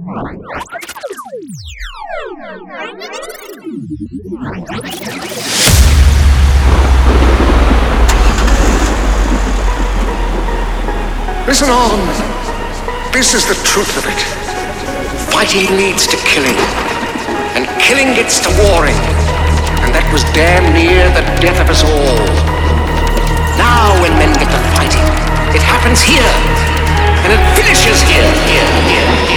Listen on. This is the truth of it. Fighting leads to killing, and killing gets to warring, and that was damn near the death of us all. Now when men get to fighting, it happens here, and it finishes here.